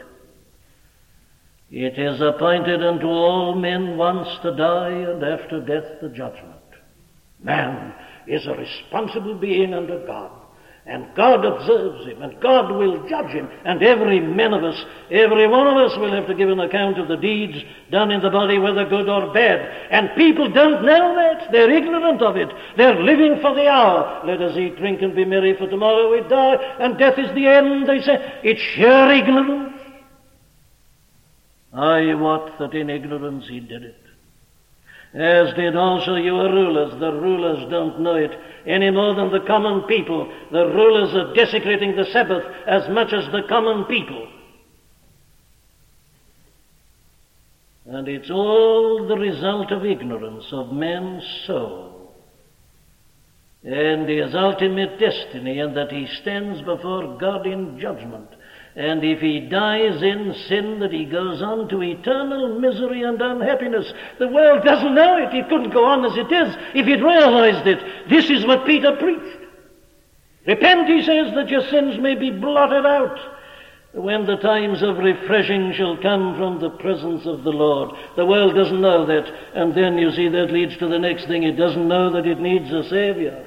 it is appointed unto all men once to die, and after death the judgment. Man is a responsible being under God, And God observes him, and God will judge him, and every man of us, every one of us will have to give an account of the deeds done in the body, whether good or bad. And people don't know that. They're ignorant of it. They're living for the hour. Let us eat, drink, and be merry, for tomorrow we die, and death is the end, they say. It's sheer ignorance. I wot that in ignorance he did it. As did also your rulers. The rulers don't know it any more than the common people. The rulers are desecrating the Sabbath as much as the common people. And it's all the result of ignorance of man's soul and his ultimate destiny, and that he stands before God in judgment. And if he dies in sin, that he goes on to eternal misery and unhappiness. The world doesn't know it. It couldn't go on as it is if it realized it. This is what Peter preached. Repent, he says, that your sins may be blotted out when the times of refreshing shall come from the presence of the Lord. The world doesn't know that. And then, you see, that leads to the next thing. It doesn't know that it needs a Savior.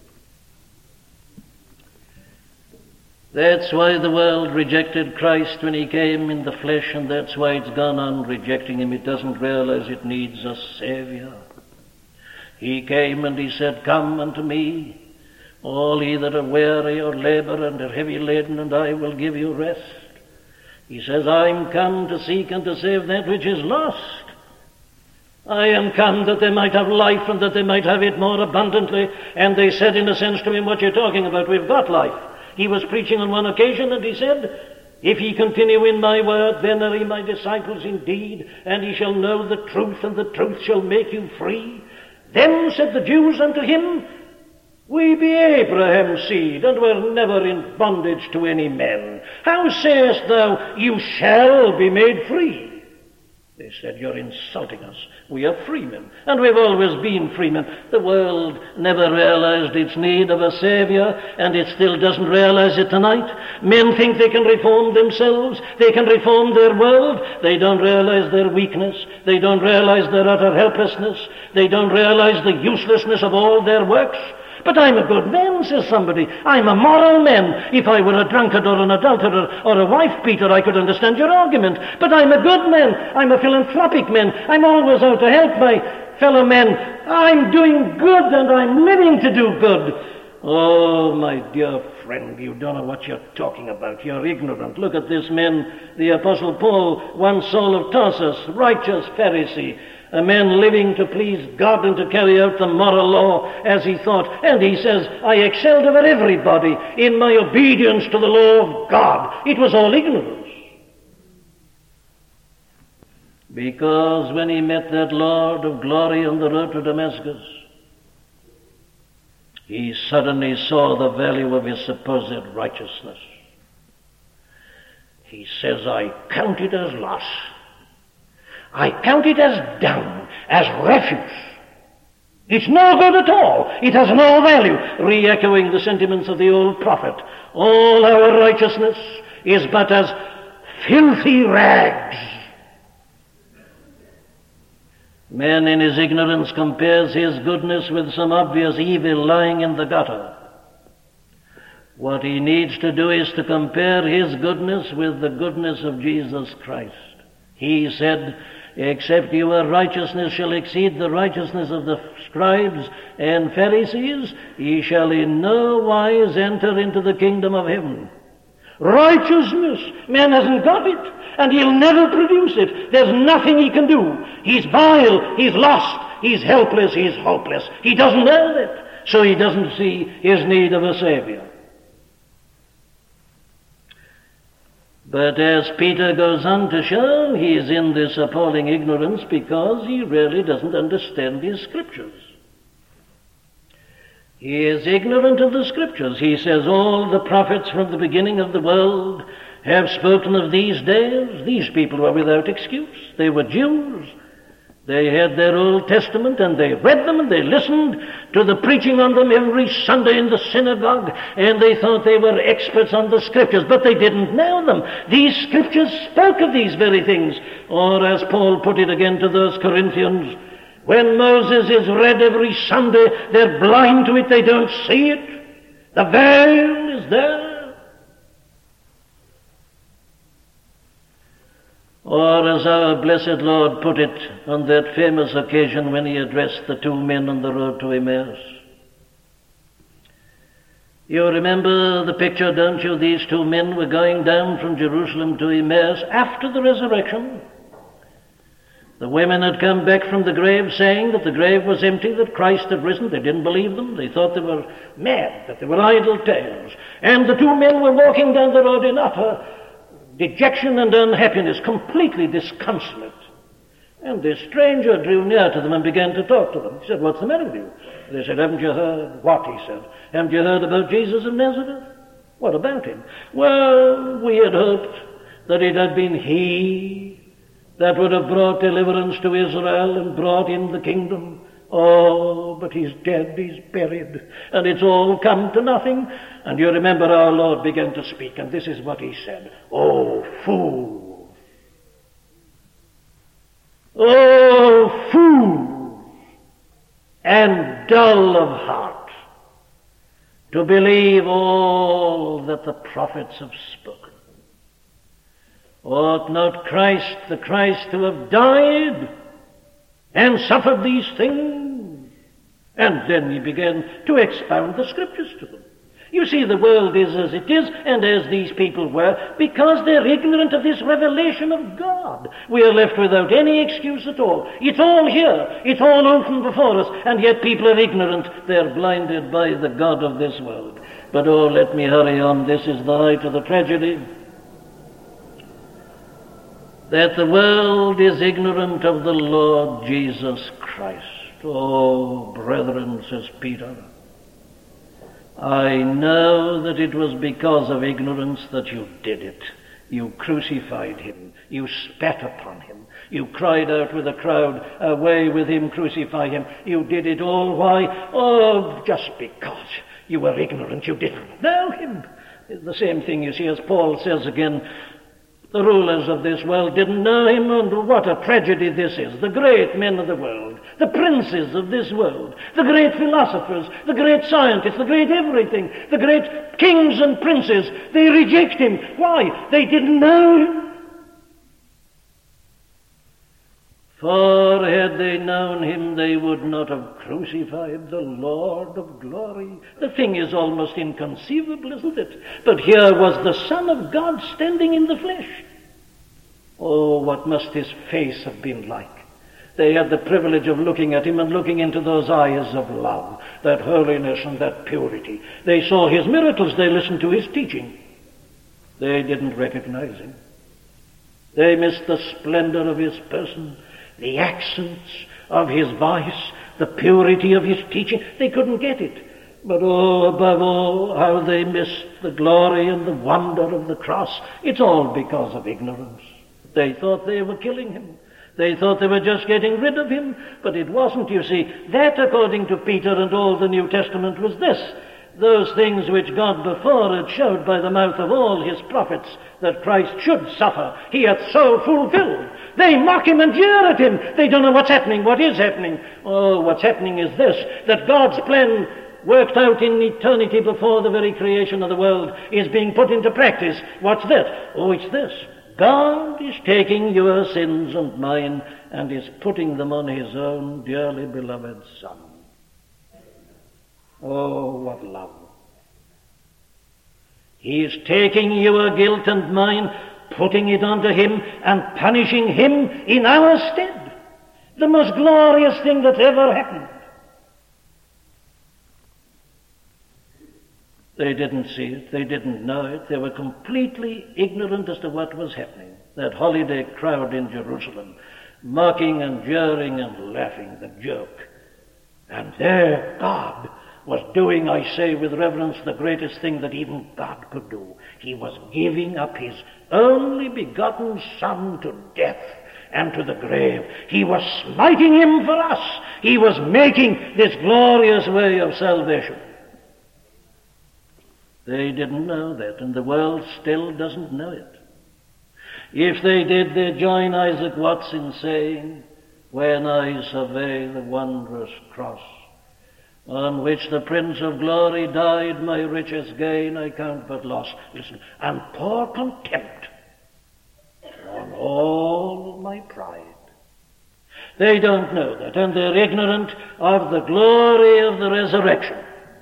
That's why the world rejected Christ when he came in the flesh, and that's why it's gone on rejecting him. It doesn't realize it needs a Savior. He came and he said, "Come unto me, all ye that are weary or labor and are heavy laden, and I will give you rest." He says, "I'm come to seek and to save that which is lost. I am come that they might have life, and that they might have it more abundantly." And they said in a sense to him, "What you're talking about, we've got life." He was preaching on one occasion, and he said, "If ye continue in my word, then are ye my disciples indeed, and ye shall know the truth, and the truth shall make you free." Then said the Jews unto him, "We be Abraham's seed, and were never in bondage to any man. How sayest thou, you shall be made free?" They said, "You're insulting us. We are freemen, and we've always been freemen." The world never realized its need of a Savior, and it still doesn't realize it tonight. Men think they can reform themselves. They can reform their world. They don't realize their weakness. They don't realize their utter helplessness. They don't realize the uselessness of all their works. "But I'm a good man," says somebody. "I'm a moral man. If I were a drunkard or an adulterer or a wife-beater, I could understand your argument. But I'm a good man. I'm a philanthropic man. I'm always out to help my fellow men. I'm doing good, and I'm living to do good." Oh, my dear friend, you don't know what you're talking about. You're ignorant. Look at this man, the Apostle Paul, one Saul of Tarsus, righteous Pharisee, a man living to please God and to carry out the moral law as he thought. And he says, "I excelled over everybody in my obedience to the law of God." It was all ignorance. Because when he met that Lord of glory on the road to Damascus, he suddenly saw the value of his supposed righteousness. He says, "I count it as loss. I count it as dung, as refuse. It's no good at all. It has no value." Re-echoing the sentiments of the old prophet. All our righteousness is but as filthy rags. Man in his ignorance compares his goodness with some obvious evil lying in the gutter. What he needs to do is to compare his goodness with the goodness of Jesus Christ. He said, "Except your righteousness shall exceed the righteousness of the scribes and Pharisees, ye shall in no wise enter into the kingdom of heaven." Righteousness, man hasn't got it, and he'll never produce it. There's nothing he can do. He's vile, he's lost, he's helpless, he's hopeless. He doesn't know that, so he doesn't see his need of a Savior. But as Peter goes on to show, he is in this appalling ignorance because he really doesn't understand his Scriptures. He is ignorant of the Scriptures. He says all the prophets from the beginning of the world have spoken of these days. These people were without excuse. They were Jews. They had their Old Testament, and they read them, and they listened to the preaching on them every Sunday in the synagogue, and they thought they were experts on the Scriptures, but they didn't know them. These Scriptures spoke of these very things. Or, as Paul put it again to those Corinthians, when Moses is read every Sunday, they're blind to it, they don't see it. The veil is there. Or as our blessed Lord put it on that famous occasion when he addressed the two men on the road to Emmaus. You remember the picture, don't you? These two men were going down from Jerusalem to Emmaus after the resurrection. The women had come back from the grave saying that the grave was empty, that Christ had risen. They didn't believe them. They thought they were mad, that they were idle tales. And the two men were walking down the road in utter dejection and unhappiness, completely disconsolate. And this stranger drew near to them and began to talk to them. He said, "What's the matter with you?" They said, "Haven't you heard?" "What?" he said. "Haven't you heard about Jesus of Nazareth?" "What about him?" "Well, we had hoped that it had been he that would have brought deliverance to Israel and brought in the kingdom. Oh, but he's dead, he's buried, and it's all come to nothing." And you remember our Lord began to speak, and this is what he said. "Oh, fool! Oh, fool! And dull of heart, to believe all that the prophets have spoken. Ought not Christ, the Christ, to have died and suffered these things?" And then he began to expound the scriptures to them. You see, the world is as it is, and as these people were, because they're ignorant of this revelation of God. We are left without any excuse at all. It's all here. It's all open before us, and yet people are ignorant. They're blinded by the God of this world. But oh, let me hurry on. This is the height of the tragedy. That the world is ignorant of the Lord Jesus Christ. Oh, brethren, says Peter, I know that it was because of ignorance that you did it. You crucified him. You spat upon him. You cried out with the crowd, "Away with him, crucify him." You did it all. Why? Oh, just because you were ignorant. You didn't know him. It's the same thing, you see, as Paul says again. The rulers of this world didn't know him, and what a tragedy this is. The great men of the world, the princes of this world, the great philosophers, the great scientists, the great everything, the great kings and princes, they reject him. Why? They didn't know him. For had they known him, they would not have crucified the Lord of glory. The thing is almost inconceivable, isn't it? But here was the Son of God standing in the flesh. Oh, what must his face have been like? They had the privilege of looking at him and looking into those eyes of love, that holiness and that purity. They saw his miracles. They listened to his teaching. They didn't recognize him. They missed the splendor of his person, the accents of his voice, the purity of his teaching. They couldn't get it. But oh, above all, how they missed the glory and the wonder of the cross. It's all because of ignorance. They thought they were killing him. They thought they were just getting rid of him. But it wasn't, you see. That, according to Peter and all the New Testament, was this. Those things which God before had showed by the mouth of all his prophets, that Christ should suffer, he hath so fulfilled. They mock him and jeer at him. They don't know what's happening. What is happening? Oh, what's happening is this, that God's plan worked out in eternity before the very creation of the world is being put into practice. What's that? Oh, it's this. God is taking your sins and mine and is putting them on his own dearly beloved Son. Oh, what love. He is taking your guilt and mine, putting it onto him and punishing him in our stead. The most glorious thing that ever happened. They didn't see it. They didn't know it. They were completely ignorant as to what was happening. That holiday crowd in Jerusalem, mocking and jeering and laughing, the joke. And there God was doing, I say with reverence, the greatest thing that even God could do. He was giving up his only begotten Son to death and to the grave. He was smiting him for us. He was making this glorious way of salvation. They didn't know that, and the world still doesn't know it. If they did, they'd join Isaac Watts in saying, when I survey the wondrous cross, on which the Prince of Glory died, my richest gain I count but loss. Listen, and pour contempt on all my pride. They don't know that, and they're ignorant of the glory of the resurrection.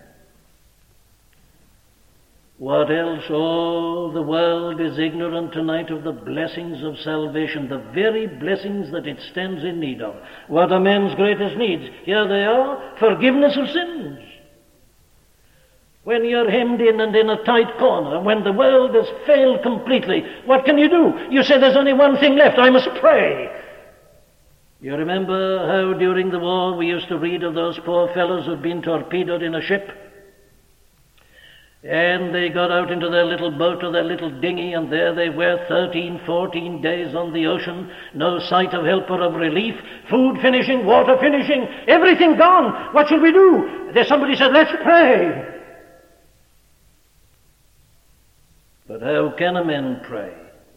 What else? All the world is ignorant tonight of the blessings of salvation, the very blessings that it stands in need of. What are men's greatest needs? Here they are, forgiveness of sins. When you're hemmed in and in a tight corner, when the world has failed completely, what can you do? You say, there's only one thing left, I must pray. You remember how during the war we used to read of those poor fellows who'd been torpedoed in a ship? And they got out into their little boat or their little dinghy, and there they were, thirteen, fourteen days on the ocean, no sight of help or of relief, food finishing, water finishing, everything gone. What shall we do? There somebody said, let's pray. But how can a man pray?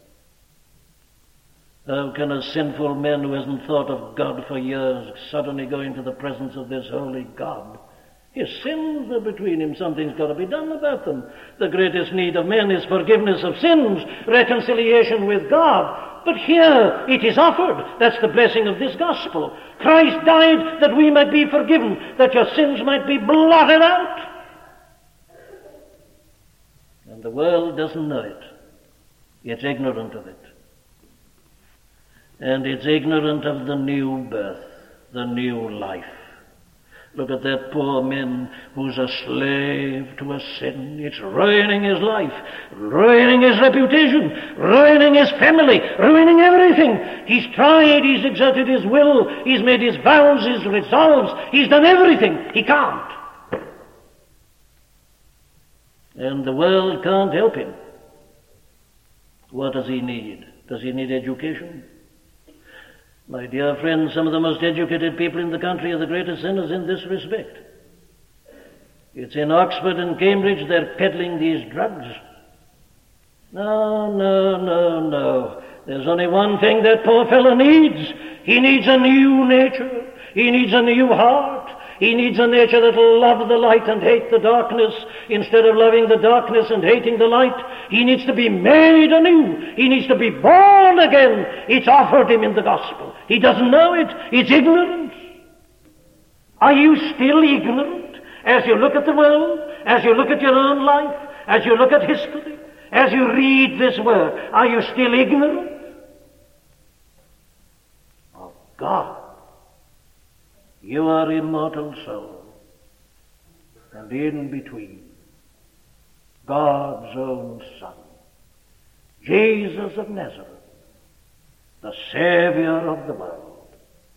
How can a sinful man who hasn't thought of God for years suddenly go into the presence of this holy God? His sins are between him. Something's got to be done about them. The greatest need of men is forgiveness of sins, reconciliation with God. But here it is offered. That's the blessing of this gospel. Christ died that we might be forgiven, that your sins might be blotted out. And the world doesn't know it. It's ignorant of it. And it's ignorant of the new birth, the new life. Look at that poor man who's a slave to a sin. It's ruining his life, ruining his reputation, ruining his family, ruining everything. He's tried, he's exerted his will, he's made his vows, his resolves, he's done everything. He can't. And the world can't help him. What does he need? Does he need education? My dear friends, some of the most educated people in the country are the greatest sinners in this respect. It's in Oxford and Cambridge they're peddling these drugs. No, no, no, no. There's only one thing that poor fellow needs. He needs a new nature. He needs a new heart. He needs a nature that will love the light and hate the darkness instead of loving the darkness and hating the light. He needs to be made anew. He needs to be born again. It's offered him in the gospel. He doesn't know it. It's ignorance. Are you still ignorant as you look at the world, as you look at your own life, as you look at history, as you read this word? Are you still ignorant of God? You are immortal soul, and in between, God's own Son, Jesus of Nazareth, the Savior of the world.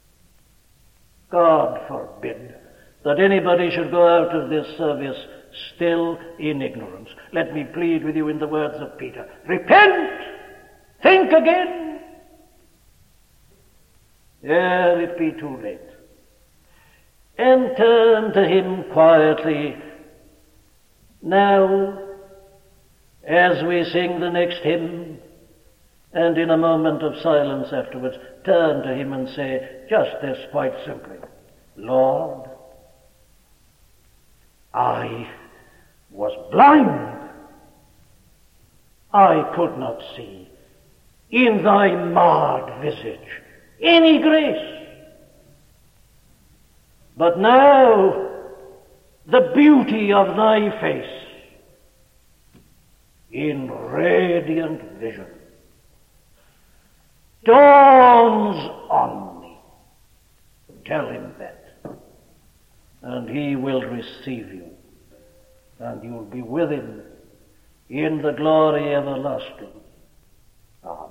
God forbid that anybody should go out of this service still in ignorance. Let me plead with you in the words of Peter. Repent! Think again! Ere it be too late. And turn to him quietly. Now, as we sing the next hymn, and in a moment of silence afterwards, turn to him and say just this quite simply. Lord, I was blind. I could not see in thy marred visage any grace. But now the beauty of thy face in radiant vision dawns on me. Tell him that, and he will receive you, and you'll be with him in the glory everlasting. Amen.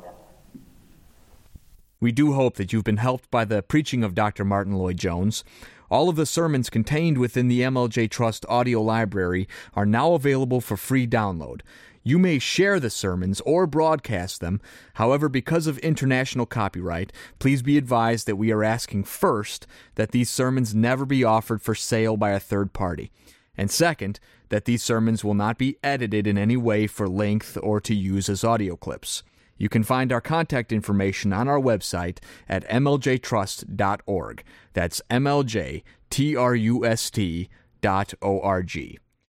We do hope that you've been helped by the preaching of Doctor Martyn Lloyd-Jones. All of the sermons contained within the M L J Trust audio library are now available for free download. You may share the sermons or broadcast them. However, because of international copyright, please be advised that we are asking first that these sermons never be offered for sale by a third party. And second, that these sermons will not be edited in any way for length or to use as audio clips. You can find our contact information on our website at m l j trust dot org. That's M L J T R U S T dot org.